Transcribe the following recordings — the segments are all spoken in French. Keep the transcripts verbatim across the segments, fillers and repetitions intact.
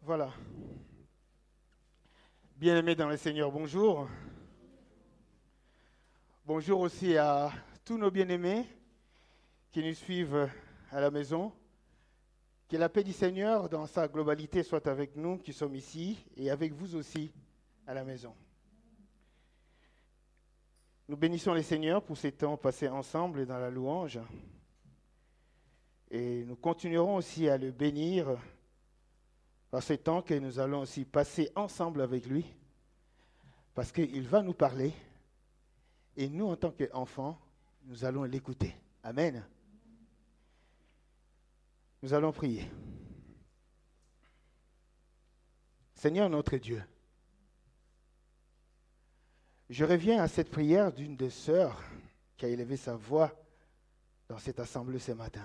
Voilà. Bien-aimés dans le Seigneur, bonjour. Bonjour aussi à tous nos bien-aimés qui nous suivent à la maison. Que la paix du Seigneur dans sa globalité soit avec nous qui sommes ici et avec vous aussi à la maison. Nous bénissons le Seigneur pour ces temps passés ensemble dans la louange. Et nous continuerons aussi à le bénir par ces temps que nous allons aussi passer ensemble avec lui, parce qu'il va nous parler, et nous, en tant qu'enfants, nous allons l'écouter. Amen. Nous allons prier. Seigneur notre Dieu, je reviens à cette prière d'une des sœurs qui a élevé sa voix dans cette assemblée ce matin.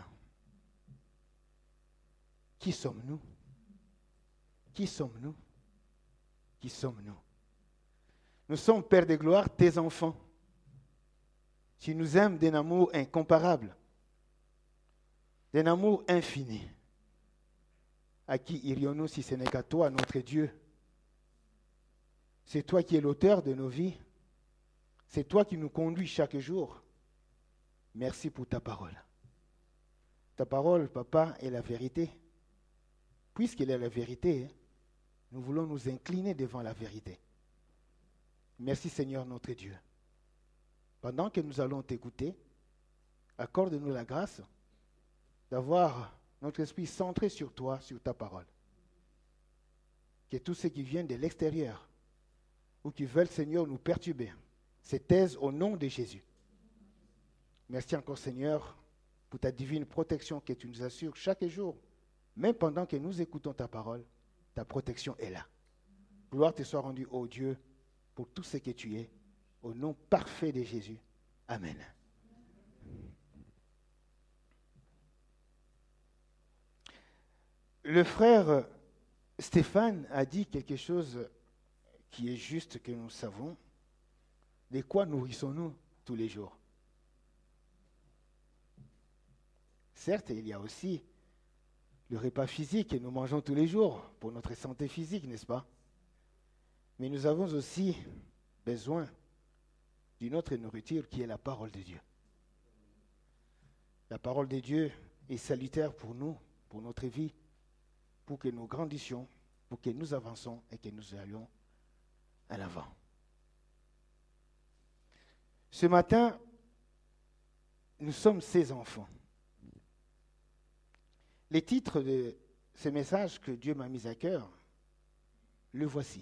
Qui sommes-nous? Qui sommes-nous? Qui sommes-nous? Nous sommes, Père de gloire, tes enfants. Tu nous aimes d'un amour incomparable, d'un amour infini. À qui irions-nous si ce n'est qu'à toi, notre Dieu? C'est toi qui es l'auteur de nos vies. C'est toi qui nous conduis chaque jour. Merci pour ta parole. Ta parole, Papa, est la vérité. Puisqu'elle est la vérité, nous voulons nous incliner devant la vérité. Merci Seigneur notre Dieu. Pendant que nous allons t'écouter, accorde-nous la grâce d'avoir notre esprit centré sur toi, sur ta parole. Que tous ceux qui viennent de l'extérieur ou qui veulent, Seigneur, nous perturber, se taisent au nom de Jésus. Merci encore Seigneur pour ta divine protection que tu nous assures chaque jour, même pendant que nous écoutons ta parole. Ta protection est là. Gloire te soit rendue, ô Dieu, pour tout ce que tu es, au nom parfait de Jésus. Amen. Le frère Stéphane a dit quelque chose qui est juste, que nous savons. De quoi nourrissons-nous tous les jours? Certes, il y a aussi le repas physique que nous mangeons tous les jours pour notre santé physique, n'est-ce pas? Mais nous avons aussi besoin d'une autre nourriture qui est la parole de Dieu. La parole de Dieu est salutaire pour nous, pour notre vie, pour que nous grandissions, pour que nous avancions et que nous allions à l'avant. Ce matin, nous sommes ses enfants. Les titres de ces messages que Dieu m'a mis à cœur, le voici.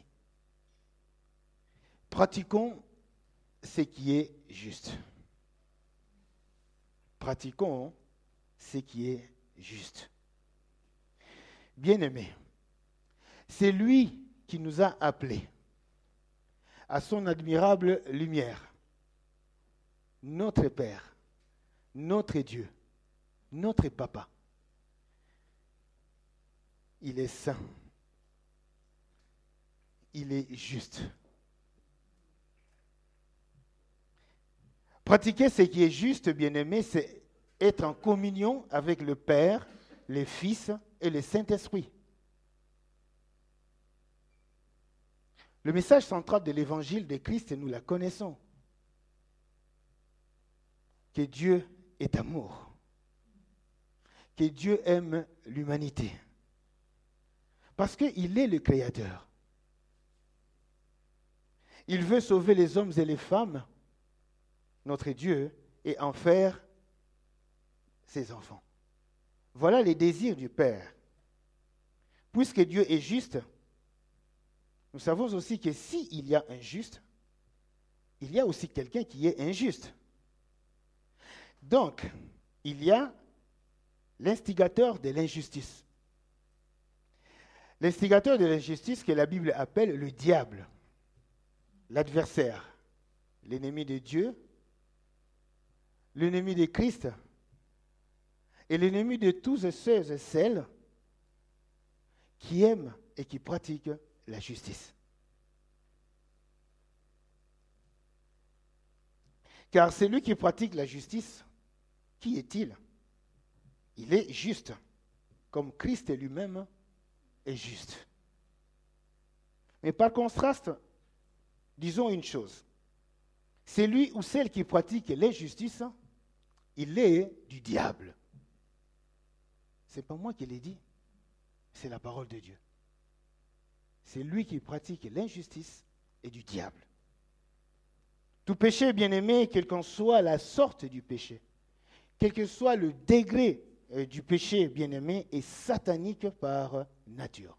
Pratiquons ce qui est juste. Pratiquons ce qui est juste. Bien-aimés, c'est lui qui nous a appelés à son admirable lumière. Notre Père, notre Dieu, notre Papa. Il est saint. Il est juste. Pratiquer ce qui est juste, bien-aimé, c'est être en communion avec le Père, le Fils et le Saint-Esprit. Le message central de l'évangile de Christ, nous la connaissons. Que Dieu est amour. Que Dieu aime l'humanité. Parce qu'il est le Créateur. Il veut sauver les hommes et les femmes, notre Dieu, et en faire ses enfants. Voilà les désirs du Père. Puisque Dieu est juste, nous savons aussi que s'il y a un juste, il y a aussi quelqu'un qui est injuste. Donc, il y a l'instigateur de l'injustice. L'instigateur de l'injustice que la Bible appelle le diable, l'adversaire, l'ennemi de Dieu, l'ennemi de Christ et l'ennemi de tous ceux et celles qui aiment et qui pratiquent la justice. Car celui qui pratique la justice, qui est-il? Il est juste, comme Christ lui-même est juste. Mais par contraste, disons une chose. Celui ou celle qui pratique l'injustice, il est du diable. Ce n'est pas moi qui l'ai dit, c'est la parole de Dieu. C'est lui qui pratique l'injustice et du diable. Tout péché, bien-aimé, quelle qu'en soit la sorte du péché, quel que soit le degré euh, du péché, bien-aimé, est satanique par nature.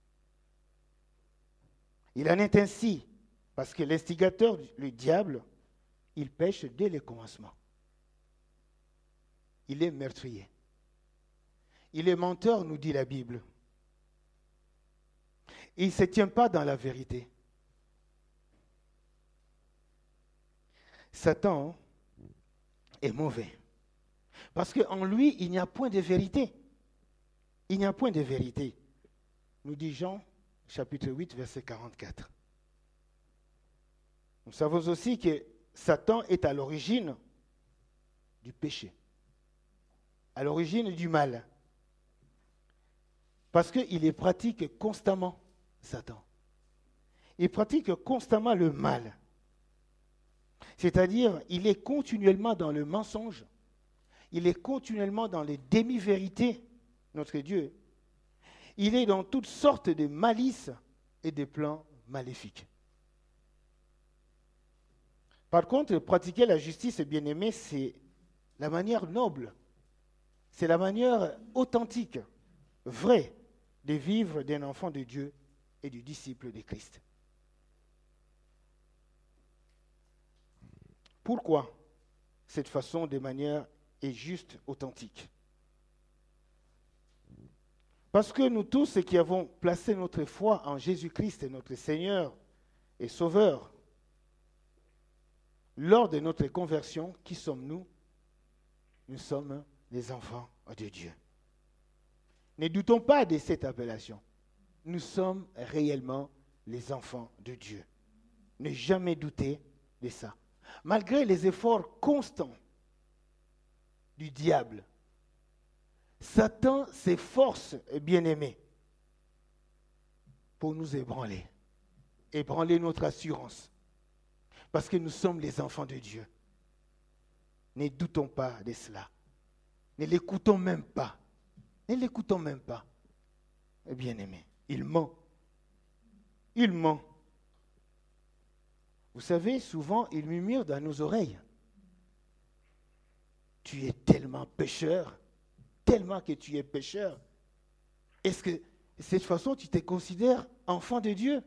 Il en est ainsi parce que l'instigateur, le diable, il pêche dès le commencement. Il est meurtrier. Il est menteur, nous dit la Bible. Il ne se tient pas dans la vérité. Satan est mauvais. Parce qu'en lui, il n'y a point de vérité. Il n'y a point de vérité. Nous dit Jean, chapitre huit, verset quarante-quatre. Nous savons aussi que Satan est à l'origine du péché, à l'origine du mal. Parce qu'il les pratique constamment, Satan. Il pratique constamment le mal. C'est-à-dire, il est continuellement dans le mensonge. Il est continuellement dans les demi-vérités, notre Dieu. Il est dans toutes sortes de malices et de plans maléfiques. Par contre, pratiquer la justice, bien-aimé, c'est la manière noble. C'est la manière authentique, vraie, de vivre d'un enfant de Dieu et du disciple de Christ. Pourquoi cette façon de manière est juste authentique? Parce que nous tous qui avons placé notre foi en Jésus-Christ, notre Seigneur et Sauveur, lors de notre conversion, qui sommes-nous? Nous sommes les enfants de Dieu. Ne doutons pas de cette appellation. Nous sommes réellement les enfants de Dieu. Ne jamais douter de ça. Malgré les efforts constants du diable, Satan s'efforce, bien-aimé, pour nous ébranler, ébranler notre assurance, parce que nous sommes les enfants de Dieu. Ne doutons pas de cela. Ne l'écoutons même pas. Ne l'écoutons même pas. Bien-aimé, il ment. Il ment. Vous savez, souvent, il murmure dans nos oreilles. Tu es tellement pécheur, tellement que tu es pécheur. Est-ce que de cette façon, tu te considères enfant de Dieu?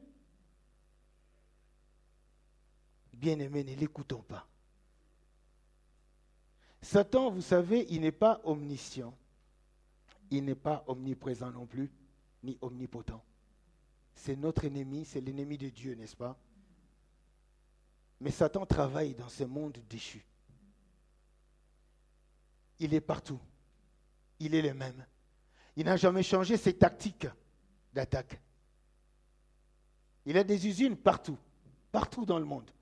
Bien-aimé, ne l'écoutons pas. Satan, vous savez, il n'est pas omniscient. Il n'est pas omniprésent non plus, ni omnipotent. C'est notre ennemi, c'est l'ennemi de Dieu, n'est-ce pas? Mais Satan travaille dans ce monde déchu. Il est partout. Il est le même. Il n'a jamais changé ses tactiques d'attaque. Il a des usines partout, partout dans le monde.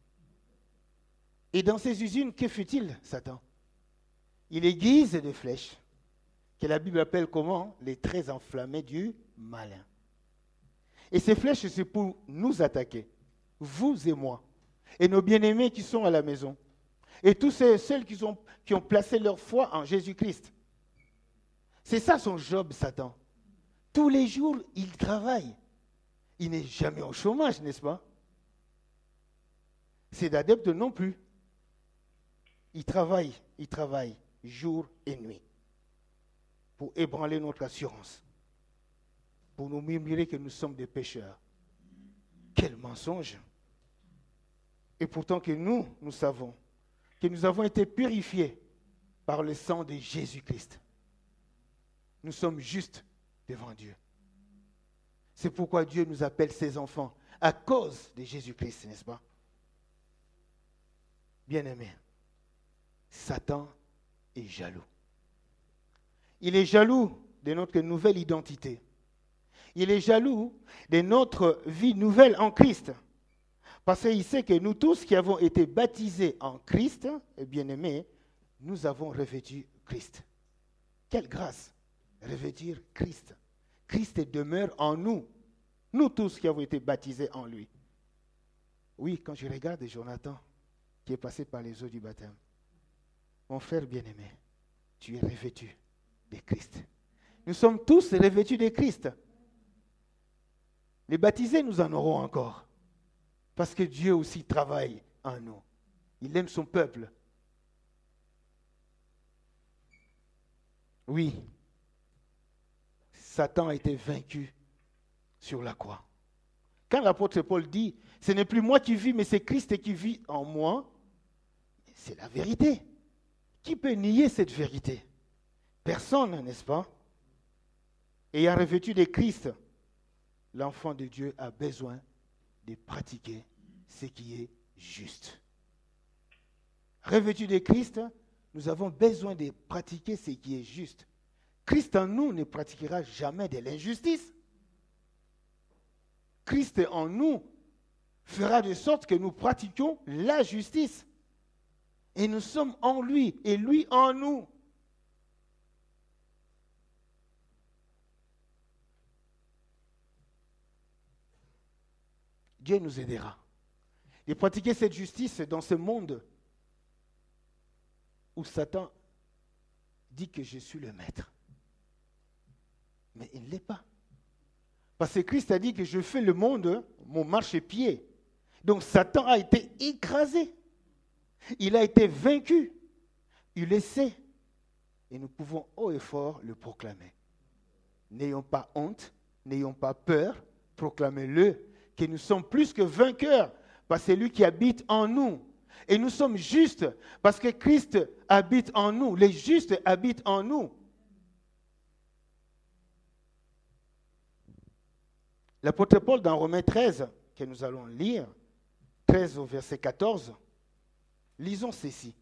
Et dans ces usines, que fait-il, Satan? Il aiguise des flèches, que la Bible appelle comment? Les traits enflammés du malin. Et ces flèches, c'est pour nous attaquer, vous et moi, et nos bien-aimés qui sont à la maison, et tous ceux, ceux qui, sont, qui ont placé leur foi en Jésus-Christ. C'est ça son job, Satan. Tous les jours, il travaille. Il n'est jamais au chômage, n'est-ce pas? C'est d'adepte non plus. Il travaille, il travaille jour et nuit pour ébranler notre assurance, pour nous murmurer que nous sommes des pécheurs. Quel mensonge! Et pourtant que nous, nous savons que nous avons été purifiés par le sang de Jésus-Christ. Nous sommes justes devant Dieu. C'est pourquoi Dieu nous appelle ses enfants, à cause de Jésus-Christ, n'est-ce pas? Bien-aimés, Satan est jaloux. Il est jaloux de notre nouvelle identité. Il est jaloux de notre vie nouvelle en Christ. Parce qu'il sait que nous tous qui avons été baptisés en Christ, et bien-aimés, nous avons revêtu Christ. Quelle grâce! Revêtir Christ. Christ demeure en nous. Nous tous qui avons été baptisés en lui. Oui, quand je regarde Jonathan, qui est passé par les eaux du baptême, mon frère bien-aimé, tu es revêtu de Christ. Nous sommes tous revêtus de Christ. Les baptisés, nous en aurons encore. Parce que Dieu aussi travaille en nous. Il aime son peuple. Oui, Satan a été vaincu sur la croix. Quand l'apôtre Paul dit, ce n'est plus moi qui vis, mais c'est Christ qui vit en moi, c'est la vérité. Qui peut nier cette vérité? Personne, n'est-ce pas? Ayant revêtu de Christ, l'enfant de Dieu a besoin de pratiquer ce qui est juste. Revêtu de Christ, nous avons besoin de pratiquer ce qui est juste. Christ en nous ne pratiquera jamais de l'injustice. Christ en nous fera de sorte que nous pratiquions la justice. Et nous sommes en lui et lui en nous. Dieu nous aidera de pratiquer cette justice dans ce monde où Satan dit que je suis le maître. Mais il ne l'est pas. Parce que Christ a dit que je fais le monde mon marchepied. Donc Satan a été écrasé. Il a été vaincu. Il le sait. Et nous pouvons haut et fort le proclamer. N'ayons pas honte, n'ayons pas peur, proclamez-le, que nous sommes plus que vainqueurs par celui qui habite en nous. Et nous sommes justes parce que Christ habite en nous. Les justes habitent en nous. L'apôtre Paul, dans Romains treize, que nous allons lire, treize au verset quatorze, lisons ceci.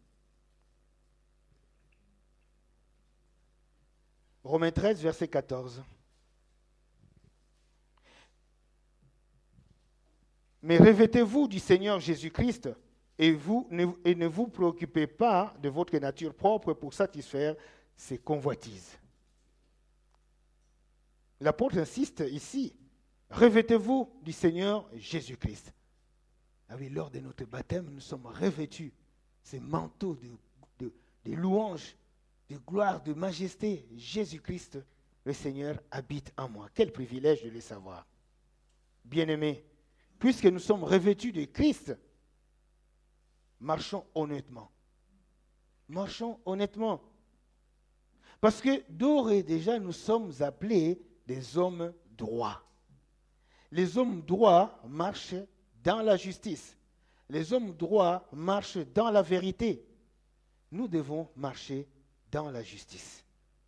Romains treize, verset quatorze. Mais revêtez-vous du Seigneur Jésus-Christ et, vous, ne, et ne vous préoccupez pas de votre nature propre pour satisfaire ses convoitises. L'apôtre insiste ici. Revêtez-vous du Seigneur Jésus-Christ. Ah oui, lors de notre baptême, nous sommes revêtus ces manteaux de, de, de louange, de gloire, de majesté. Jésus-Christ, le Seigneur, habite en moi. Quel privilège de le savoir. Bien-aimés, puisque nous sommes revêtus de Christ, marchons honnêtement. Marchons honnêtement. Parce que d'ores et déjà, nous sommes appelés des hommes droits. Les hommes droits marchent dans la justice. Les hommes droits marchent dans la vérité. Nous devons marcher dans la justice.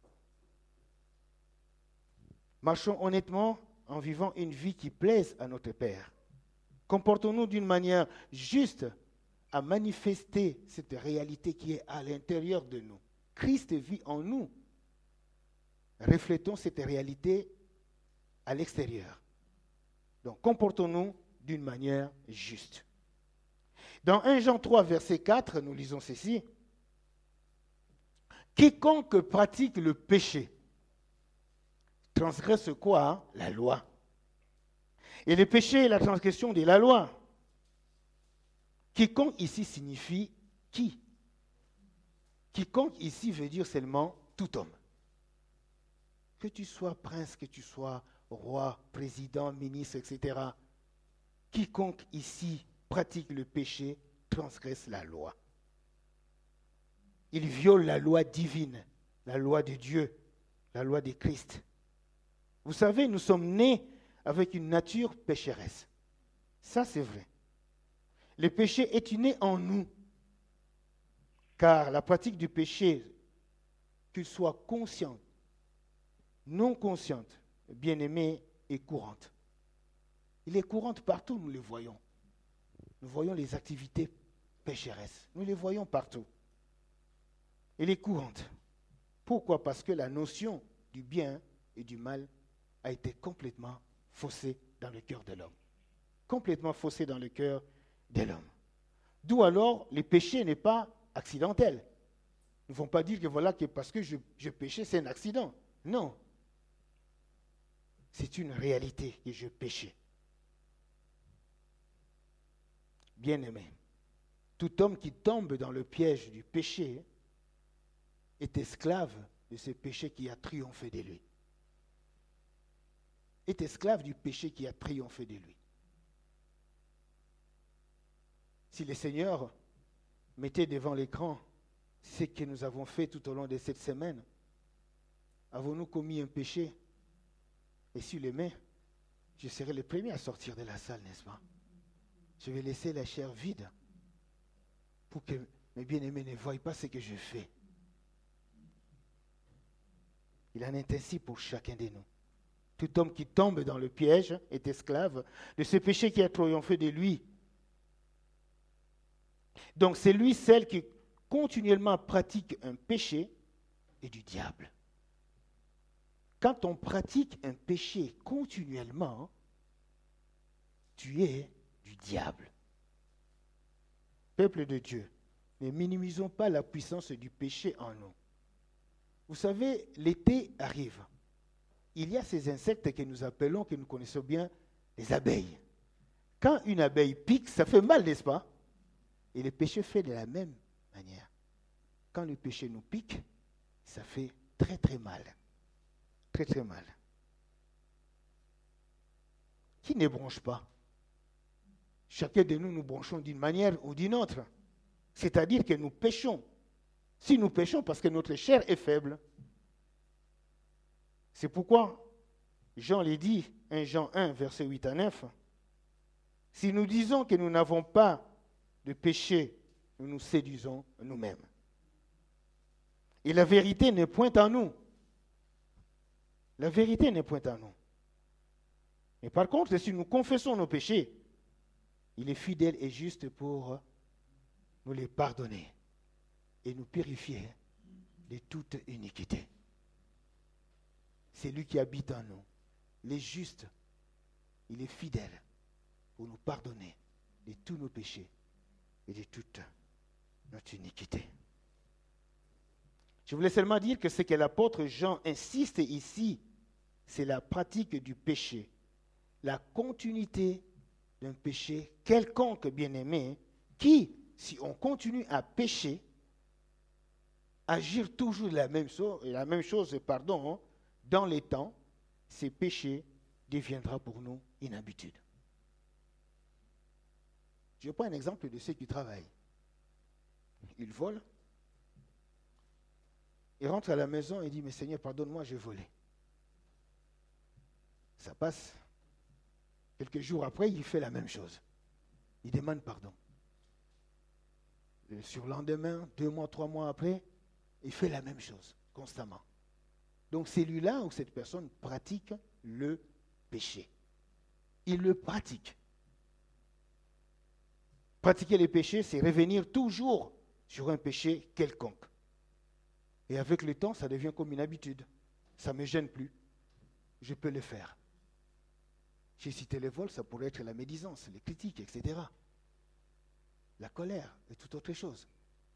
Marchons honnêtement en vivant une vie qui plaise à notre Père. Comportons-nous d'une manière juste à manifester cette réalité qui est à l'intérieur de nous. Christ vit en nous. Reflétons cette réalité à l'extérieur. Donc, comportons-nous d'une manière juste. Dans premier Jean trois, verset quatre, nous lisons ceci. Quiconque pratique le péché transgresse quoi? La loi. Et le péché est la transgression de la loi. Quiconque ici signifie qui? Quiconque ici veut dire seulement tout homme. Que tu sois prince, que tu sois roi, président, ministre, et cetera. Quiconque ici pratique le péché transgresse la loi. Il viole la loi divine, la loi de Dieu, la loi de Christ. Vous savez, nous sommes nés avec une nature pécheresse. Ça, c'est vrai. Le péché est né en nous, car la pratique du péché, qu'il soit consciente, non consciente, bien-aimée, est courante. Il est courante partout, nous le voyons. Nous voyons les activités pécheresses. Nous les voyons partout. Elle est courante. Pourquoi? Parce que la notion du bien et du mal a été complètement faussée dans le cœur de l'homme. Complètement faussée dans le cœur de l'homme. D'où alors, le péché n'est pas accidentel. Nous ne vont pas dire que voilà, que parce que je, je péchais, c'est un accident. Non. C'est une réalité que je péchais. Bien-aimé, tout homme qui tombe dans le piège du péché est esclave de ce péché qui a triomphé de lui. Est esclave du péché qui a triomphé de lui. Si le Seigneur mettait devant l'écran ce que nous avons fait tout au long de cette semaine, avons-nous commis un péché? Et s'il le met, je serai le premier à sortir de la salle, n'est-ce pas? Je vais laisser la chair vide pour que mes bien-aimés ne voient pas ce que je fais. Il en est ainsi pour chacun de nous. Tout homme qui tombe dans le piège est esclave de ce péché qui a triomphé de lui. Donc c'est lui, celle qui continuellement pratique un péché et du diable. Quand on pratique un péché continuellement, tu es du diable. Peuple de Dieu, ne minimisons pas la puissance du péché en nous. Vous savez, l'été arrive. Il y a ces insectes que nous appelons, que nous connaissons bien, les abeilles. Quand une abeille pique, ça fait mal, n'est-ce pas? Et le péché fait de la même manière. Quand le péché nous pique, ça fait très très mal. Très très mal. Qui ne bronche pas? Chacun de nous nous bronchons d'une manière ou d'une autre. C'est-à-dire que nous péchons. Si nous péchons parce que notre chair est faible. C'est pourquoi Jean l'a dit, premier Jean un, versets huit à neuf. Si nous disons que nous n'avons pas de péché, nous nous séduisons nous-mêmes. Et la vérité n'est point en nous. La vérité n'est point en nous. Mais par contre, si nous confessons nos péchés, il est fidèle et juste pour nous les pardonner et nous purifier de toute iniquité. C'est lui qui habite en nous. Il est juste, il est fidèle pour nous pardonner de tous nos péchés et de toute notre iniquité. Je voulais seulement dire que ce que l'apôtre Jean insiste ici, c'est la pratique du péché, la continuité d'un péché quelconque, bien-aimé, qui, si on continue à pécher, agir toujours la même chose, la même chose, pardon, dans les temps, ces péchés deviendra pour nous une habitude. Je prends un exemple de ceux qui travaillent. Ils volent. Ils rentrent à la maison et disent, mais Seigneur, pardonne-moi, j'ai volé. Ça passe. Quelques jours après, il fait la même chose. Il demande pardon. Le surlendemain, deux mois, trois mois après, il fait la même chose, constamment. Donc c'est lui-là où cette personne pratique le péché. Il le pratique. Pratiquer le péché, c'est revenir toujours sur un péché quelconque. Et avec le temps, ça devient comme une habitude. Ça ne me gêne plus. Je peux le faire. J'ai cité les vols, ça pourrait être la médisance, les critiques, et cetera. La colère et toute autre chose.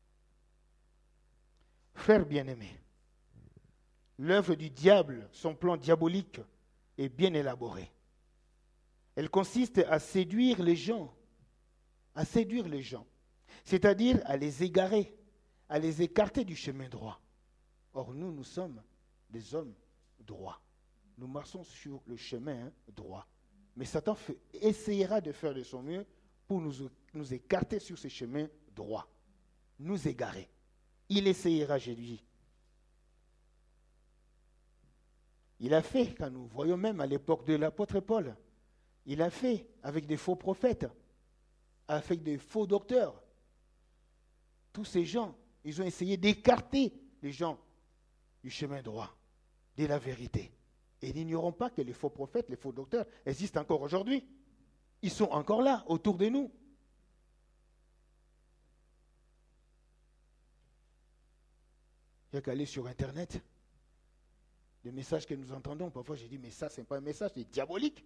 Frères bien-aimés, l'œuvre du diable, son plan diabolique, est bien élaboré. Elle consiste à séduire les gens, à séduire les gens, c'est-à-dire à les égarer, à les écarter du chemin droit. Or, nous, nous sommes des hommes droits. Nous marchons sur le chemin droit. Mais Satan fait, essayera de faire de son mieux pour nous, nous écarter sur ce chemin droit, nous égarer. Il essayera, j'ai dit. Il a fait, quand nous voyons même à l'époque de l'apôtre Paul, il a fait avec des faux prophètes, avec des faux docteurs. Tous ces gens, ils ont essayé d'écarter les gens du chemin droit, de la vérité. Et n'ignorons pas que les faux prophètes, les faux docteurs existent encore aujourd'hui. Ils sont encore là, autour de nous. Il n'y a qu'à aller sur Internet. Les messages que nous entendons, parfois j'ai dit, mais ça, ce n'est pas un message, c'est diabolique.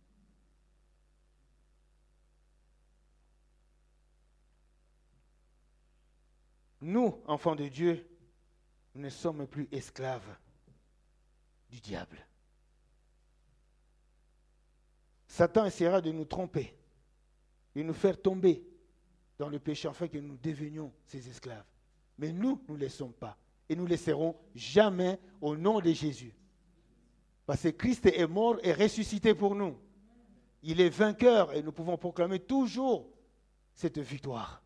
Nous, enfants de Dieu, nous ne sommes plus esclaves du diable. Satan essaiera de nous tromper, de nous faire tomber dans le péché afin que nous devenions ses esclaves. Mais nous, nous ne le sommes pas. Et nous ne le serons jamais au nom de Jésus. Parce que Christ est mort et ressuscité pour nous. Il est vainqueur et nous pouvons proclamer toujours cette victoire.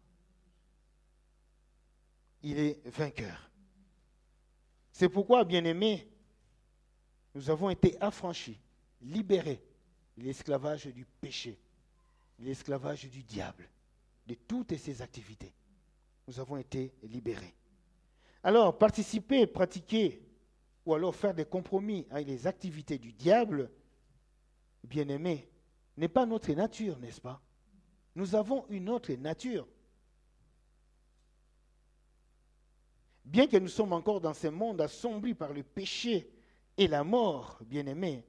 Il est vainqueur. C'est pourquoi, bien-aimés, nous avons été affranchis, libérés de l'esclavage du péché, de l'esclavage du diable, de toutes ses activités. Nous avons été libérés. Alors, participer, pratiquer, ou alors faire des compromis avec les activités du diable, bien-aimés, n'est pas notre nature, n'est-ce pas? Nous avons une autre nature. Bien que nous sommes encore dans ce monde assombri par le péché et la mort, bien-aimés,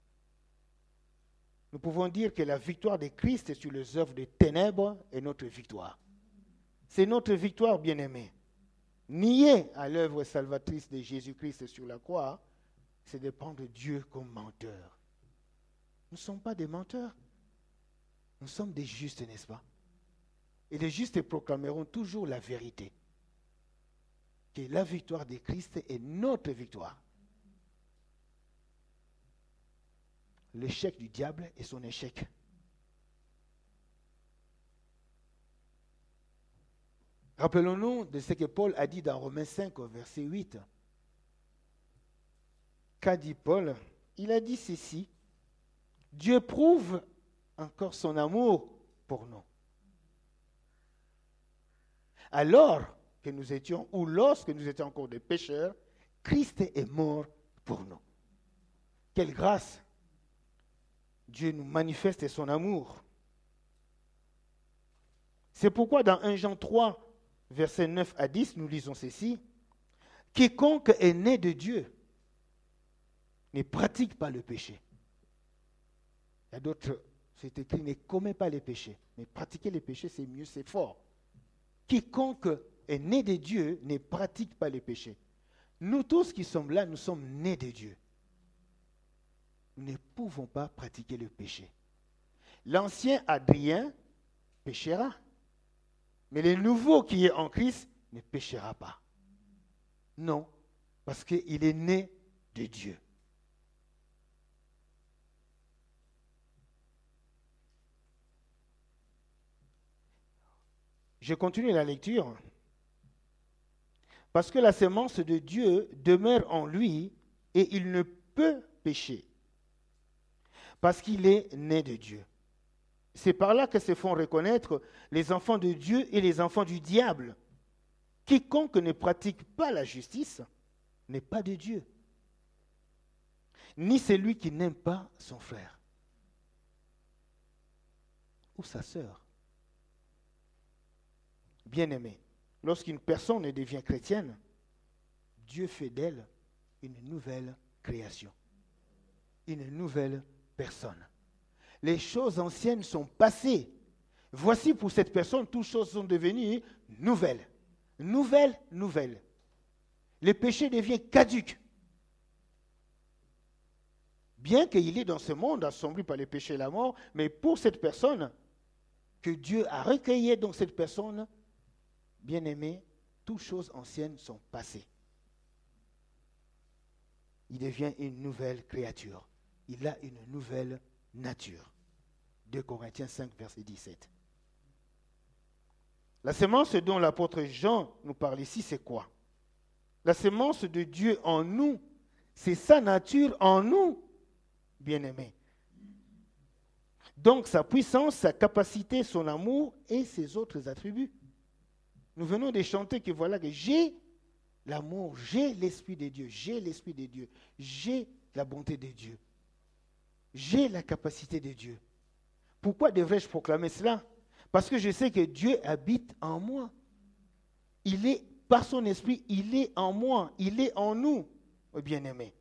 nous pouvons dire que la victoire de Christ sur les œuvres des ténèbres est notre victoire. C'est notre victoire, bien-aimés. Nier à l'œuvre salvatrice de Jésus-Christ sur la croix, c'est de prendre Dieu comme menteur. Nous ne sommes pas des menteurs. Nous sommes des justes, n'est-ce pas? Et les justes proclameront toujours la vérité. Que la victoire de Christ est notre victoire. L'échec du diable est son échec. Rappelons-nous de ce que Paul a dit dans Romains cinq, verset huit. Qu'a dit Paul? Il a dit ceci. Dieu prouve encore son amour pour nous. Alors que nous étions, ou lorsque nous étions encore des pécheurs, Christ est mort pour nous. Quelle grâce! Dieu nous manifeste son amour. C'est pourquoi dans un Jean trois, versets neuf à dix, nous lisons ceci. Quiconque est né de Dieu ne pratique pas le péché. Il y a d'autres, c'est écrit, ne commet pas les péchés. Mais pratiquer les péchés, c'est mieux, c'est fort. Quiconque est né de Dieu ne pratique pas les péchés. Nous tous qui sommes là, nous sommes nés de Dieu. Nous ne pouvons pas pratiquer le péché. L'ancien Adrien péchera, mais le nouveau qui est en Christ ne péchera pas. Non, parce qu'il est né de Dieu. Je continue la lecture. Parce que la sémence de Dieu demeure en lui et il ne peut pécher. Parce qu'il est né de Dieu. C'est par là que se font reconnaître les enfants de Dieu et les enfants du diable. Quiconque ne pratique pas la justice n'est pas de Dieu, ni celui qui n'aime pas son frère ou sa sœur. Bien-aimé, lorsqu'une personne devient chrétienne, Dieu fait d'elle une nouvelle création, une nouvelle personne. Les choses anciennes sont passées. Voici pour cette personne, toutes choses sont devenues nouvelles. Nouvelles, nouvelles. Le péché devient caduc. Bien qu'il est dans ce monde assombri par le péché et la mort, mais pour cette personne que Dieu a recueillie dans cette personne, bien-aimé, toutes choses anciennes sont passées. Il devient une nouvelle créature. Il a une nouvelle nature. deux Corinthiens cinq, verset dix-sept. La sémence dont l'apôtre Jean nous parle ici, c'est quoi? La sémence de Dieu en nous, c'est sa nature en nous, bien-aimés. Donc sa puissance, sa capacité, son amour et ses autres attributs. Nous venons de chanter que voilà que j'ai l'amour, j'ai l'Esprit de Dieu, j'ai l'Esprit de Dieu, j'ai la bonté de Dieu, j'ai la capacité de Dieu. Pourquoi devrais-je proclamer cela? Parce que je sais que Dieu habite en moi. Il est, par son Esprit, il est en moi, il est en nous, bien-aimés.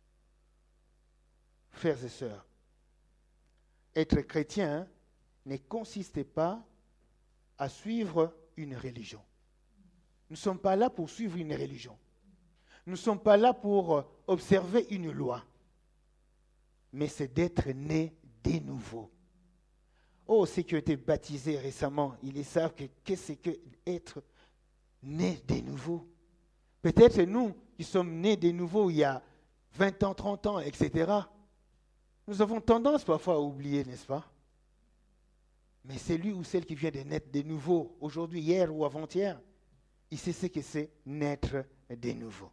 Frères et sœurs, être chrétien ne consiste pas à suivre une religion. Nous ne sommes pas là pour suivre une religion. Nous ne sommes pas là pour observer une loi. Mais c'est d'être né de nouveau. Oh, ceux qui ont été baptisés récemment, ils savent que qu'est-ce que être né de nouveau. Peut-être nous qui sommes nés de nouveau il y a vingt ans, trente ans, et cetera. Nous avons tendance parfois à oublier, n'est-ce pas? Mais celui ou celle qui vient de naître de nouveau, aujourd'hui, hier ou avant-hier, il sait ce que c'est naître de nouveau.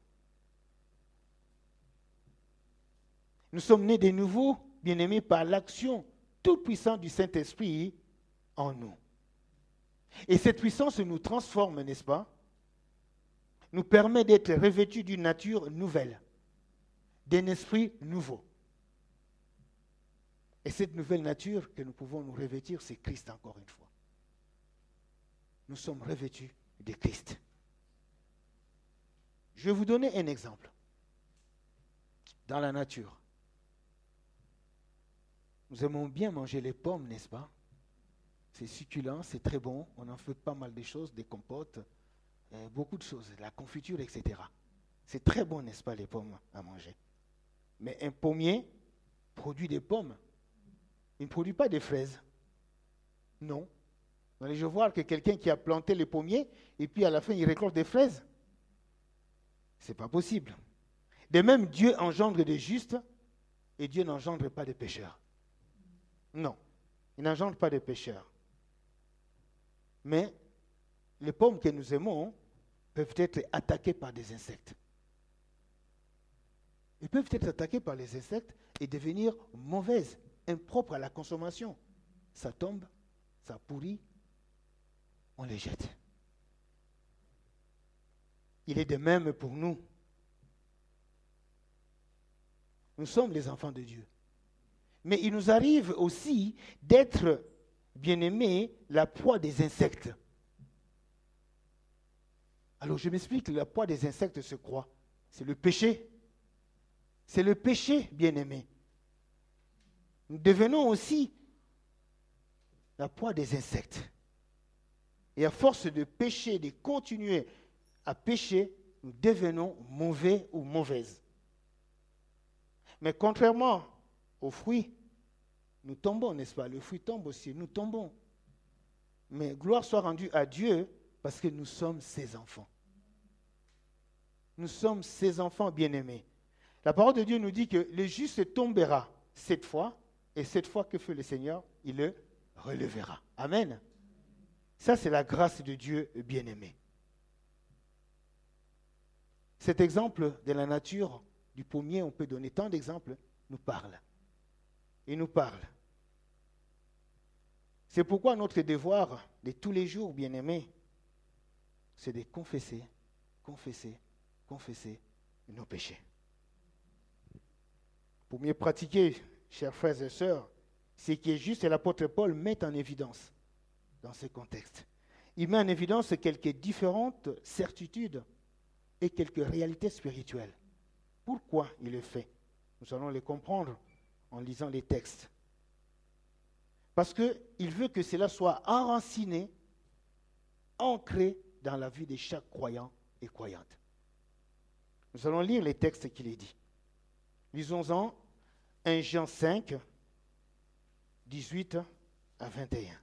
Nous sommes nés de nouveau, bien-aimés, par l'action toute puissante du Saint-Esprit en nous. Et cette puissance nous transforme, n'est-ce pas? Nous permet d'être revêtus d'une nature nouvelle, d'un esprit nouveau. Et cette nouvelle nature que nous pouvons nous revêtir, c'est Christ encore une fois. Nous sommes revêtus de Christ. Je vais vous donner un exemple. Dans la nature, nous aimons bien manger les pommes, n'est-ce pas? C'est succulent, c'est très bon. On en fait pas mal de choses, des compotes, euh, beaucoup de choses, la confiture, et cetera. C'est très bon, n'est-ce pas, les pommes à manger. Mais un pommier produit des pommes. Il ne produit pas des fraises. Non. Vous allez voir que quelqu'un qui a planté les pommiers et puis à la fin il récolte des fraises. Ce n'est pas possible. De même, Dieu engendre des justes et Dieu n'engendre pas des pécheurs. Non. Il n'engendre pas des pécheurs. Mais les pommes que nous aimons peuvent être attaquées par des insectes. Elles peuvent être attaquées par les insectes et devenir mauvaises, impropres à la consommation. Ça tombe, ça pourrit, on les jette. Il est de même pour nous. Nous sommes les enfants de Dieu. Mais il nous arrive aussi d'être, bien-aimés, la proie des insectes. Alors je m'explique, la proie des insectes se croit. C'est le péché. C'est le péché, bien-aimés. Nous devenons aussi la proie des insectes. Et à force de pécher, de continuer à pécher, nous devenons mauvais ou mauvaises. Mais contrairement aux fruits, nous tombons, n'est-ce pas? Le fruit tombe aussi, nous tombons. Mais gloire soit rendue à Dieu parce que nous sommes ses enfants. Nous sommes ses enfants bien-aimés. La parole de Dieu nous dit que le juste tombera sept fois, et cette fois que fait le Seigneur, il le relèvera. Amen. Ça, c'est la grâce de Dieu bien-aimé. Cet exemple de la nature du pommier, on peut donner tant d'exemples, nous parle. Il nous parle. C'est pourquoi notre devoir de tous les jours, bien-aimés, c'est de confesser, confesser, confesser nos péchés. Pour mieux pratiquer, chers frères et sœurs, ce qui est juste, et l'apôtre Paul met en évidence dans ce contexte. Il met en évidence quelques différentes certitudes et quelques réalités spirituelles. Pourquoi il le fait? Nous allons les comprendre en lisant les textes. Parce qu'il veut que cela soit enraciné, ancré dans la vie de chaque croyant et croyante. Nous allons lire les textes qu'il est dit. Lisons-en un Jean cinq, dix-huit à vingt et un.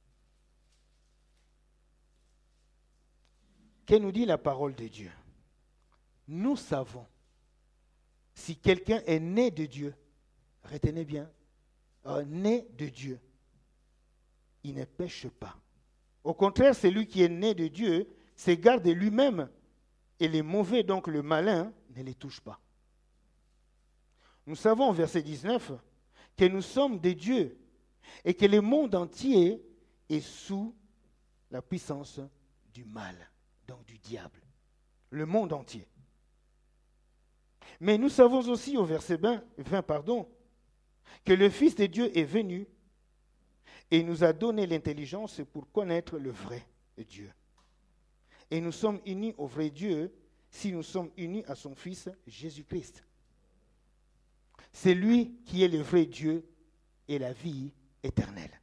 Que nous dit la parole de Dieu? Nous savons, si quelqu'un est né de Dieu, retenez bien, euh, né de Dieu, il ne pêche pas. Au contraire, celui qui est né de Dieu s'égare de lui-même, et les mauvais, donc le malin, ne les touche pas. Nous savons au verset dix-neuf que nous sommes des dieux et que le monde entier est sous la puissance du mal, donc du diable. Le monde entier. Mais nous savons aussi au verset vingt, pardon, que le Fils de Dieu est venu et nous a donné l'intelligence pour connaître le vrai Dieu. Et nous sommes unis au vrai Dieu si nous sommes unis à son Fils Jésus-Christ. C'est lui qui est le vrai Dieu et la vie éternelle.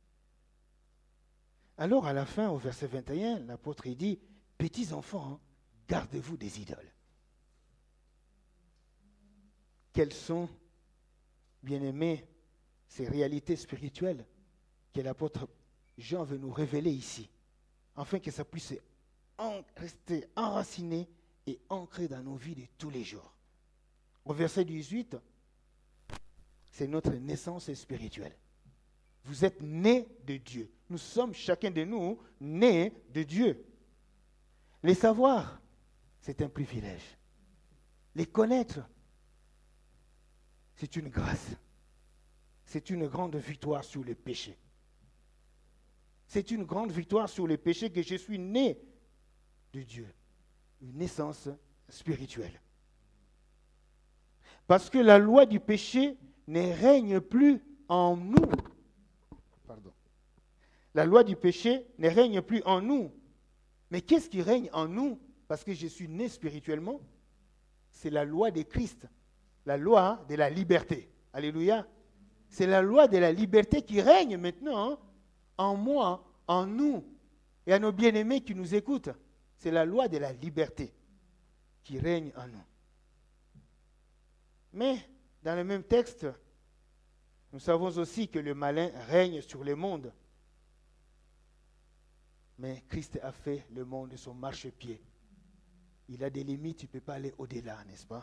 Alors à la fin, au verset vingt et un, l'apôtre dit, « Petits enfants, gardez-vous des idoles. » Quels sont, bien-aimés, ces réalités spirituelles que l'apôtre Jean veut nous révéler ici, afin que ça puisse en rester enraciné et ancré dans nos vies de tous les jours. Au verset dix-huit, c'est notre naissance spirituelle. Vous êtes nés de Dieu. Nous sommes chacun de nous nés de Dieu. Les savoir, c'est un privilège. Les connaître, c'est une grâce. C'est une grande victoire sur le péché. C'est une grande victoire sur le péché que je suis né de Dieu. Une naissance spirituelle. Parce que la loi du péché ne règne plus en nous. Pardon. La loi du péché ne règne plus en nous. Mais qu'est-ce qui règne en nous? Parce que je suis né spirituellement, c'est la loi de Christ, la loi de la liberté. Alléluia. C'est la loi de la liberté qui règne maintenant hein, en moi, en nous, et à nos bien-aimés qui nous écoutent. C'est la loi de la liberté qui règne en nous. Mais, dans le même texte, nous savons aussi que le malin règne sur le monde. Mais Christ a fait le monde son marchepied. Il a des limites, tu ne peux pas aller au-delà, n'est-ce pas?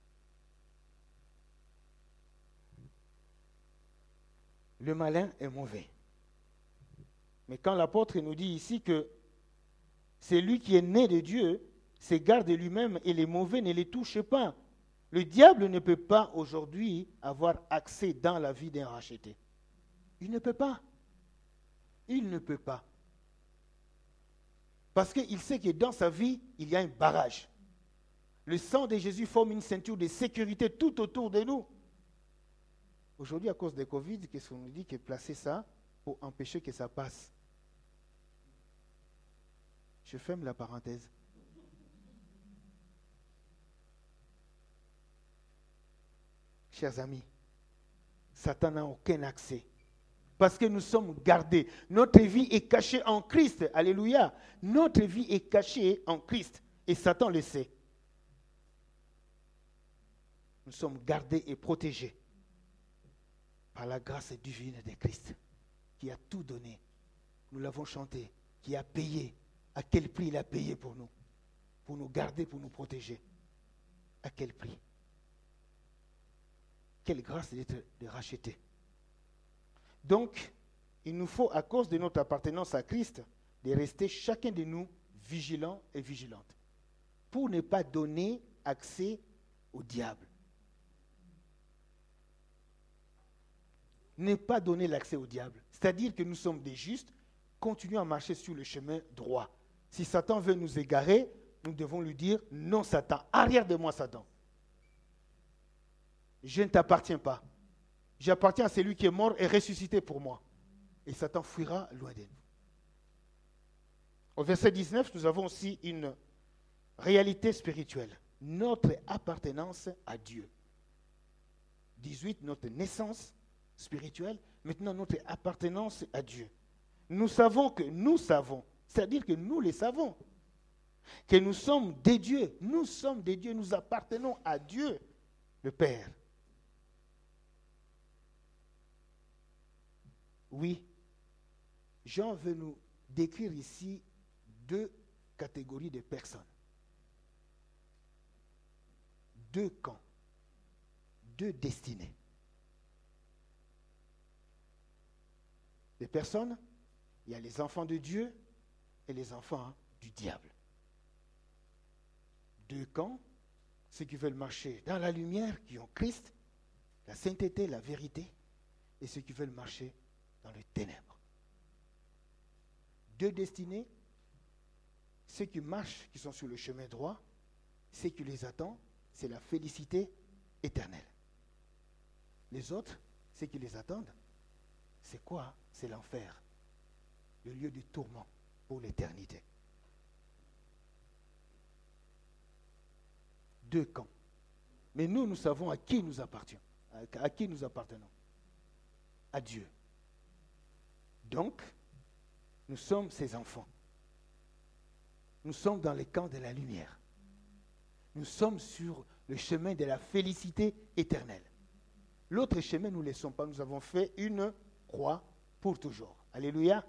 Le malin est mauvais. Mais quand l'apôtre nous dit ici que c'est lui qui est né de Dieu, s'égare de lui-même et les mauvais ne les touchent pas. Le diable ne peut pas aujourd'hui avoir accès dans la vie d'un racheté. Il ne peut pas. Il ne peut pas. Parce qu'il sait que dans sa vie, il y a un barrage. Le sang de Jésus forme une ceinture de sécurité tout autour de nous. Aujourd'hui, à cause de Covid, qu'est-ce qu'on nous dit? Que placer ça pour empêcher que ça passe. Je ferme la parenthèse. Chers amis, Satan n'a aucun accès. Parce que nous sommes gardés. Notre vie est cachée en Christ. Alléluia. Notre vie est cachée en Christ. Et Satan le sait. Nous sommes gardés et protégés par la grâce divine de Christ, qui a tout donné. Nous l'avons chanté, qui a payé. À quel prix il a payé pour nous? Pour nous garder, pour nous protéger. À quel prix? Quelle grâce d'être de racheter. Donc, il nous faut, à cause de notre appartenance à Christ, de rester chacun de nous vigilants et vigilantes, pour ne pas donner accès au diable. Ne pas donner l'accès au diable. C'est-à-dire que nous sommes des justes, continuons à marcher sur le chemin droit. Si Satan veut nous égarer, nous devons lui dire, non Satan, arrière de moi Satan. Je ne t'appartiens pas. J'appartiens à celui qui est mort et ressuscité pour moi. Et Satan fuira loin de nous. Au verset dix-neuf, nous avons aussi une réalité spirituelle. Notre appartenance à Dieu. dix-huit, notre naissance spirituelle. Maintenant, notre appartenance à Dieu. Nous savons que nous savons, c'est-à-dire que nous les savons, que nous sommes des dieux. Nous sommes des dieux, nous appartenons à Dieu, le Père. Oui, Jean veut nous décrire ici deux catégories de personnes. Deux camps, deux destinées. Les personnes, il y a les enfants de Dieu et les enfants du diable. Deux camps, ceux qui veulent marcher dans la lumière, qui ont Christ, la sainteté, la vérité, et ceux qui veulent marcher dans les ténèbres. Deux destinées, ceux qui marchent, qui sont sur le chemin droit, ceux qui les attendent, c'est la félicité éternelle. Les autres, ceux qui les attendent, c'est quoi? C'est l'enfer, le lieu du tourment pour l'éternité. Deux camps. Mais nous, nous savons à qui nous appartenons. À qui nous appartenons? À Dieu. Donc, nous sommes ses enfants. Nous sommes dans les camps de la lumière. Nous sommes sur le chemin de la félicité éternelle. L'autre chemin, nous ne laissons pas. Nous avons fait une croix pour toujours. Alléluia.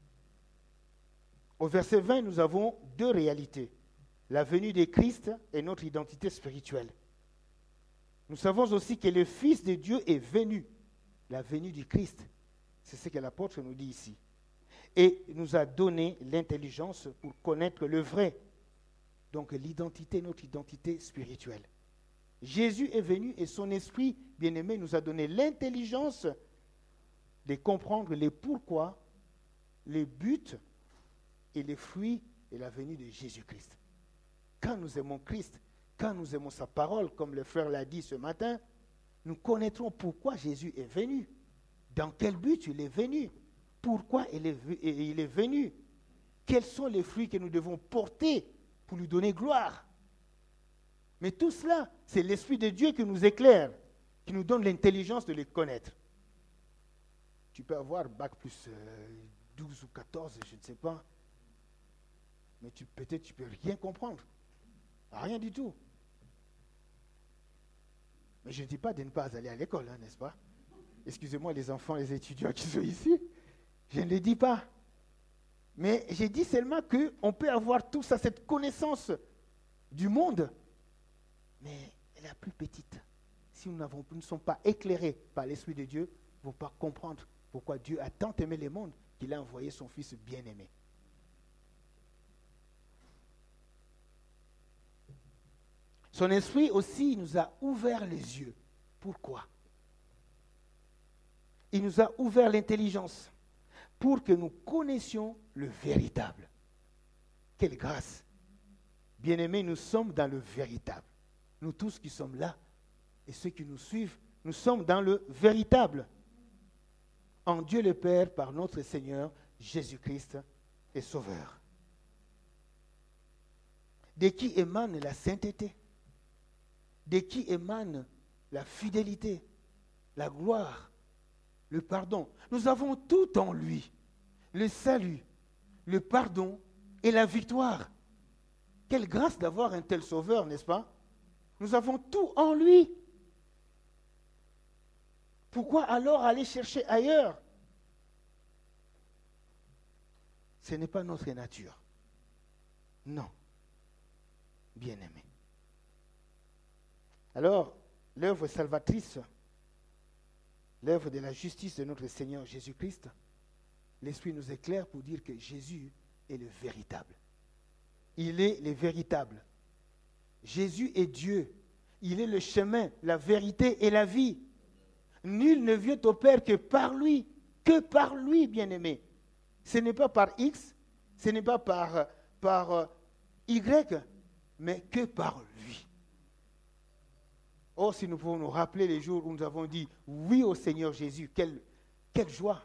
Au verset vingt, nous avons deux réalités. La venue de Christ et notre identité spirituelle. Nous savons aussi que le Fils de Dieu est venu. La venue du Christ. C'est ce que l'apôtre nous dit ici. Et nous a donné l'intelligence pour connaître le vrai. Donc l'identité, notre identité spirituelle. Jésus est venu et son esprit, bien-aimé, nous a donné l'intelligence de comprendre les pourquoi, les buts et les fruits de la venue de Jésus-Christ. Quand nous aimons Christ, quand nous aimons sa parole, comme le frère l'a dit ce matin, nous connaîtrons pourquoi Jésus est venu, dans quel but il est venu, pourquoi il est, il est venu, quels sont les fruits que nous devons porter pour lui donner gloire. Mais tout cela, c'est l'Esprit de Dieu qui nous éclaire, qui nous donne l'intelligence de les connaître. Tu peux avoir bac plus euh, douze ou quatorze, je ne sais pas, mais tu, peut-être tu ne peux rien comprendre. Rien du tout. Mais je ne dis pas de ne pas aller à l'école, hein, n'est-ce pas? Excusez-moi les enfants, les étudiants qui sont ici. Je ne le dis pas. Mais j'ai dit seulement qu'on peut avoir tout ça, cette connaissance du monde, mais elle est la plus petite. Si nous, n'avons, nous ne sommes pas éclairés par l'Esprit de Dieu, nous ne pouvons pas comprendre pourquoi Dieu a tant aimé le monde qu'il a envoyé son Fils bien-aimé. Son esprit aussi nous a ouvert les yeux. Pourquoi? Il nous a ouvert l'intelligence pour que nous connaissions le véritable. Quelle grâce! Bien-aimés, nous sommes dans le véritable. Nous tous qui sommes là et ceux qui nous suivent, nous sommes dans le véritable. En Dieu le Père, par notre Seigneur Jésus-Christ et Sauveur. De qui émane la sainteté, de qui émane la fidélité, la gloire, le pardon. Nous avons tout en lui, le salut, le pardon et la victoire. Quelle grâce d'avoir un tel sauveur, n'est-ce pas? Nous avons tout en lui. Pourquoi alors aller chercher ailleurs? Ce n'est pas notre nature. Non. Bien-aimé. Alors, l'œuvre salvatrice, l'œuvre de la justice de notre Seigneur Jésus-Christ, l'Esprit nous éclaire pour dire que Jésus est le véritable. Il est le véritable. Jésus est Dieu. Il est le chemin, la vérité et la vie. Nul ne vient au Père que par lui, que par lui, bien-aimé. Ce n'est pas par X, ce n'est pas par, par Y, mais que par lui. Oh, si nous pouvons nous rappeler les jours où nous avons dit oui au Seigneur Jésus, quelle, quelle joie.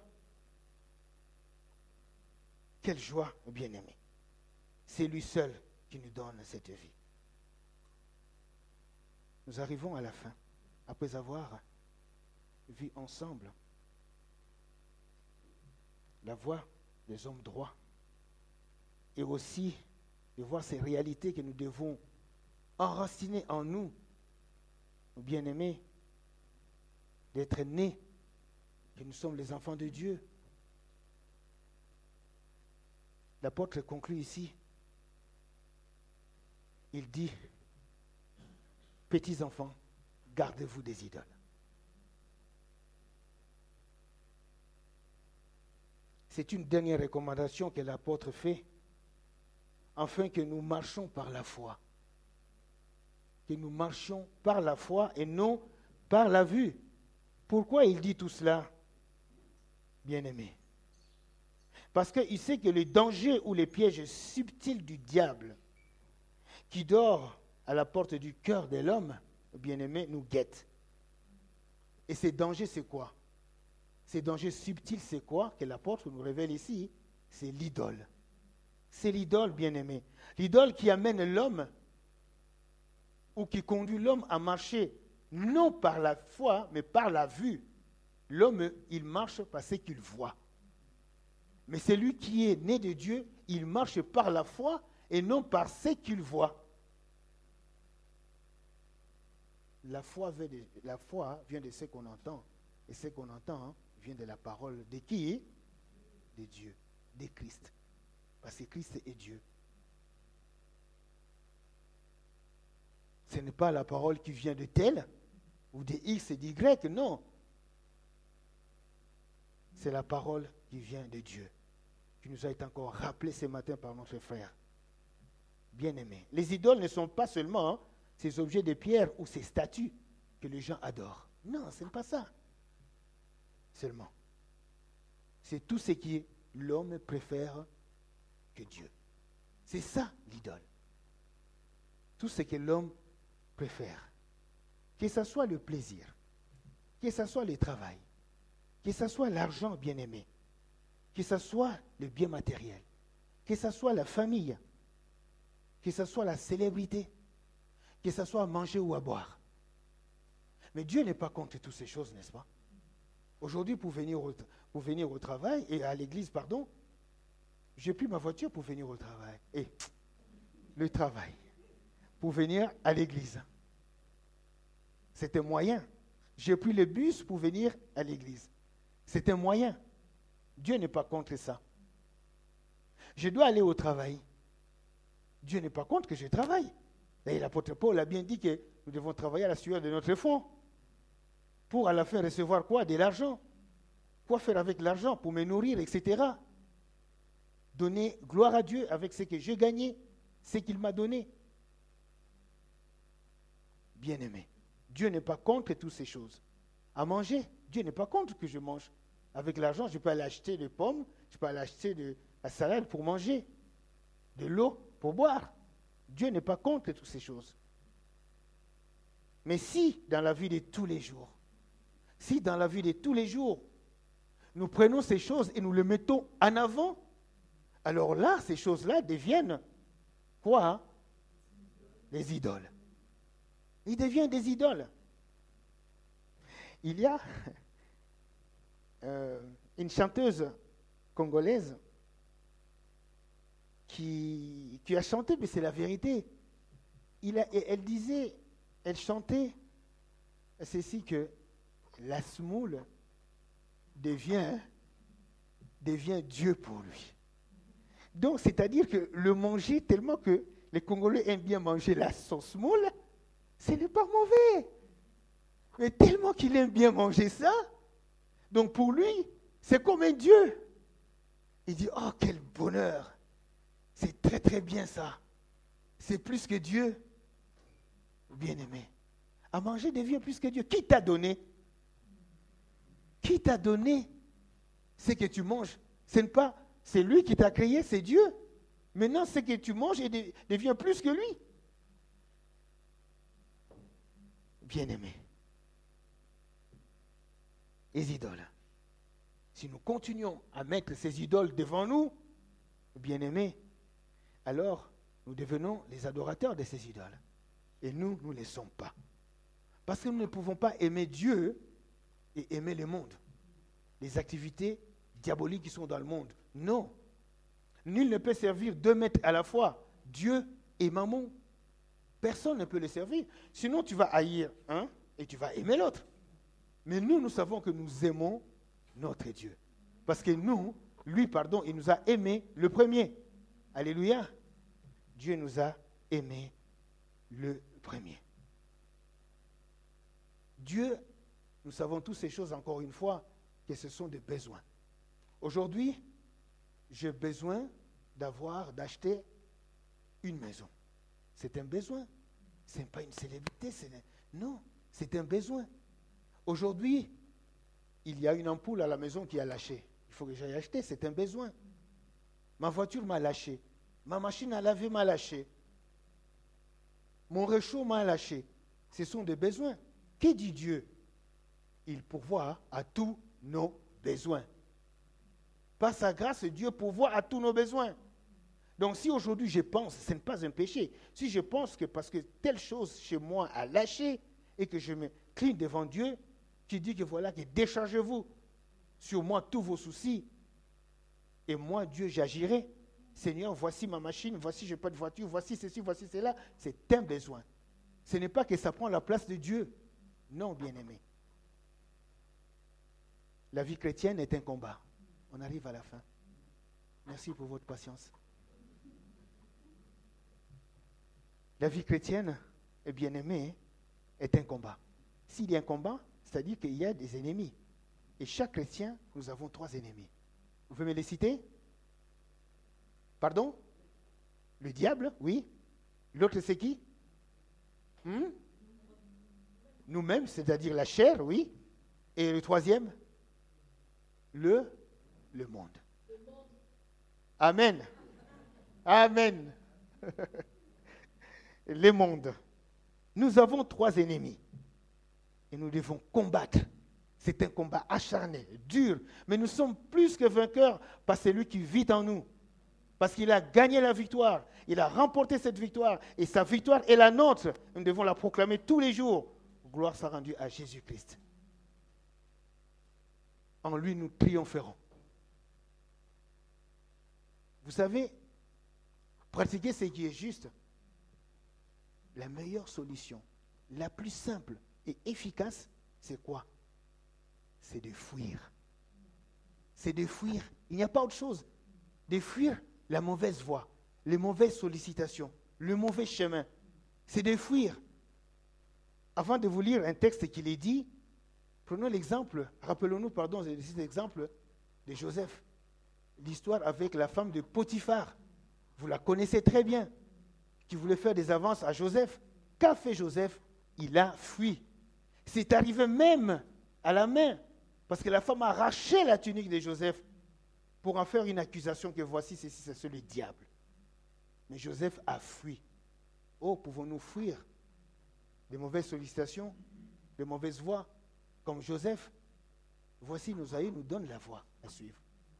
Quelle joie, bien-aimé. C'est lui seul qui nous donne cette vie. Nous arrivons à la fin, après avoir vu ensemble la voix des hommes droits et aussi de voir ces réalités que nous devons enraciner en nous, bien-aimés, d'être nés, que nous sommes les enfants de Dieu. L'apôtre conclut ici. Il dit, petits enfants, gardez-vous des idoles. C'est une dernière recommandation que l'apôtre fait, afin que nous marchions par la foi. Que nous marchions par la foi et non par la vue. Pourquoi il dit tout cela, bien-aimés? Parce qu'il sait que le danger ou les pièges subtils du diable qui dort à la porte du cœur de l'homme, bien-aimé, nous guettent. Et ces dangers, c'est quoi? Ces dangers subtils, c'est quoi que l'apôtre nous révèle ici? C'est l'idole. C'est l'idole, bien-aimé. L'idole qui amène l'homme ou qui conduit l'homme à marcher non par la foi, mais par la vue. L'homme, il marche par ce qu'il voit. Mais celui qui est né de Dieu, il marche par la foi et non par ce qu'il voit. La foi, vient de, la foi vient de ce qu'on entend. Et ce qu'on entend hein, vient de la parole de qui? De Dieu, de Christ. Parce que Christ est Dieu. Ce n'est pas la parole qui vient de tel, ou de X et d'Y, non. C'est la parole qui vient de Dieu, qui nous a été encore rappelée ce matin par notre frère. Bien-aimés. Les idoles ne sont pas seulement hein, ces objets de pierre ou ces statues que les gens adorent. Non, ce n'est pas ça. Seulement. C'est tout ce qui l'homme préfère que Dieu. C'est ça l'idole. Tout ce que l'homme préfère. Que ce soit le plaisir, que ce soit le travail, que ce soit l'argent bien-aimé, que ce soit le bien matériel, que ce soit la famille, que ce soit la célébrité, que ce soit à manger ou à boire. Mais Dieu n'est pas contre toutes ces choses, n'est-ce pas? Aujourd'hui, pour venir au, pour venir au travail, et à l'église, pardon, j'ai pris ma voiture pour venir au travail. Et le travail, pour venir à l'église. C'était moyen. J'ai pris le bus pour venir à l'église. C'était moyen. Dieu n'est pas contre ça. Je dois aller au travail. Dieu n'est pas contre que je travaille. Et l'apôtre Paul a bien dit que nous devons travailler à la sueur de notre front. Pour à la fin recevoir quoi? De l'argent. Quoi faire avec l'argent? Pour me nourrir, et cetera. Donner gloire à Dieu avec ce que j'ai gagné, ce qu'il m'a donné. Bien-aimé, Dieu n'est pas contre toutes ces choses. À manger, Dieu n'est pas contre que je mange. Avec l'argent, je peux aller acheter des pommes, je peux aller acheter de la salade pour manger, de l'eau pour boire. Dieu n'est pas contre toutes ces choses. Mais si, dans la vie de tous les jours, si dans la vie de tous les jours, nous prenons ces choses et nous les mettons en avant, alors là, ces choses-là deviennent quoi? Des idoles. Ils deviennent des idoles. Il y a euh, une chanteuse congolaise qui, qui a chanté, mais c'est la vérité. Il a, elle disait, elle chantait ceci que la semoule devient, devient Dieu pour lui. Donc, c'est-à-dire que le manger, tellement que les Congolais aiment bien manger la sauce moule, ce n'est pas mauvais. Mais tellement qu'il aime bien manger ça, donc pour lui, c'est comme un Dieu. Il dit, oh, quel bonheur. C'est très, très bien ça. C'est plus que Dieu. Bien-aimé. À manger devient plus que Dieu. Qui t'a donné? Qui t'a donné ce que tu manges? Ce n'est pas, c'est lui qui t'a créé, c'est Dieu. Maintenant, ce que tu manges devient plus que lui. Bien-aimé. Les idoles. Si nous continuons à mettre ces idoles devant nous, bien-aimés, alors nous devenons les adorateurs de ces idoles. Et nous, nous ne les sommes pas. Parce que nous ne pouvons pas aimer Dieu et aimer le monde. Les activités diaboliques qui sont dans le monde. Non. Nul ne peut servir deux maîtres à la fois, Dieu et Mammon. Personne ne peut les servir. Sinon, tu vas haïr un et tu vas aimer l'autre. Mais nous, nous savons que nous aimons notre Dieu. Parce que nous, lui, pardon, il nous a aimés le premier. Alléluia. Dieu nous a aimés le premier. Dieu, nous savons toutes ces choses encore une fois, que ce sont des besoins. Aujourd'hui, j'ai besoin d'avoir, d'acheter une maison. C'est un besoin. Ce n'est pas une célébrité. C'est un... Non, c'est un besoin. Aujourd'hui, il y a une ampoule à la maison qui a lâché. Il faut que j'aille acheter, c'est un besoin. Ma voiture m'a lâché. Ma machine à laver m'a lâché. Mon réchaud m'a lâché. Ce sont des besoins. Que dit Dieu? Il pourvoit à tous nos besoins. Par sa grâce, Dieu pourvoit à tous nos besoins. Donc si aujourd'hui je pense, ce n'est pas un péché. Si je pense que parce que telle chose chez moi a lâché et que je me cligne devant Dieu, qui dit que voilà, que déchargez-vous sur moi tous vos soucis. Et moi, Dieu, j'agirai. Seigneur, voici ma machine, voici je n'ai pas de voiture, voici ceci, voici cela. C'est un besoin. Ce n'est pas que ça prend la place de Dieu. Non, bien-aimé. La vie chrétienne est un combat. On arrive à la fin. Merci pour votre patience. La vie chrétienne, et bien-aimé, est un combat. S'il y a un combat, c'est-à-dire qu'il y a des ennemis. Et chaque chrétien, nous avons trois ennemis. Vous pouvez me les citer? Pardon? Le diable, oui. L'autre, c'est qui? Hmm? Nous-mêmes, c'est-à-dire la chair, oui. Et le troisième? Le, le monde. Amen. Amen. Le monde. Nous avons trois ennemis. Et nous devons combattre. C'est un combat acharné, dur. Mais nous sommes plus que vainqueurs par celui qui vit en nous. Parce qu'il a gagné la victoire. Il a remporté cette victoire. Et sa victoire est la nôtre. Nous devons la proclamer tous les jours. Gloire soit rendue à Jésus-Christ. En lui, nous triompherons. Vous savez, pratiquer ce qui est juste, la meilleure solution, la plus simple et efficace, c'est quoi? C'est de fuir. C'est de fuir. Il n'y a pas autre chose. De fuir la mauvaise voie, les mauvaises sollicitations, le mauvais chemin. C'est de fuir. Avant de vous lire un texte qui est dit, prenons l'exemple, rappelons-nous, pardon, l'exemple de Joseph. L'histoire avec la femme de Potiphar. Vous la connaissez très bien. Qui voulait faire des avances à Joseph. Qu'a fait Joseph? Il a fui. C'est arrivé même à la main. Parce que la femme a arraché la tunique de Joseph pour en faire une accusation que voici, ceci, c'est celui du diable. Mais Joseph a fui. Oh, pouvons-nous fuir des mauvaises sollicitations, des mauvaises voies, comme Joseph? Voici, Nosaïe nous donne la voie à suivre.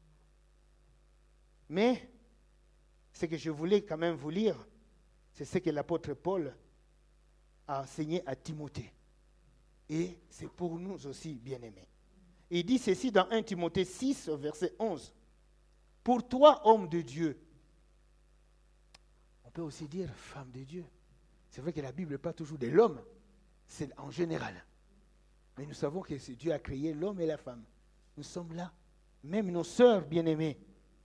Mais, ce que je voulais quand même vous lire, c'est ce que l'apôtre Paul a enseigné à Timothée. Et c'est pour nous aussi, bien-aimés. Il dit ceci dans premier Timothée six, verset onze. Pour toi, homme de Dieu, on peut aussi dire femme de Dieu. C'est vrai que la Bible n'est pas toujours de l'homme, c'est en général. Mais nous savons que Dieu a créé l'homme et la femme. Nous sommes là, même nos sœurs bien-aimées.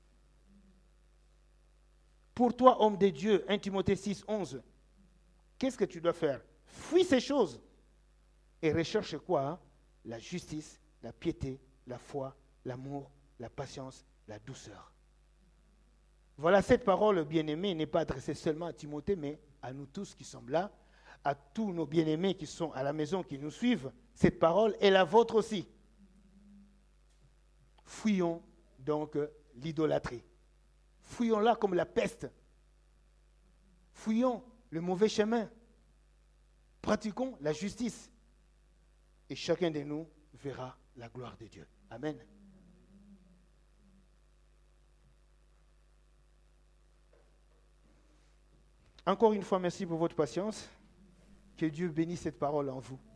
Pour toi, homme de Dieu, premier Timothée six, onze, qu'est-ce que tu dois faire? Fuis ces choses et recherche quoi? Hein? La justice, la piété, la foi, l'amour, la patience, la douceur. Voilà, cette parole, bien-aimée, n'est pas adressée seulement à Timothée, mais à nous tous qui sommes là, à tous nos bien-aimés qui sont à la maison, qui nous suivent. Cette parole est la vôtre aussi. Fuyons donc l'idolâtrie. Fuyons-la comme la peste. Fuyons le mauvais chemin. Pratiquons la justice. Et chacun de nous verra la gloire de Dieu. Amen. Encore une fois, merci pour votre patience. Que Dieu bénisse cette parole en vous.